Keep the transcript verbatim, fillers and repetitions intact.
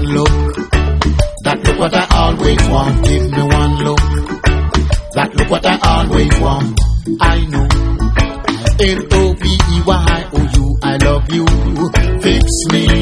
look. That look what I always want. Give me one look. That look what I always want. I know. L O V E Y O U, I love you. Fix me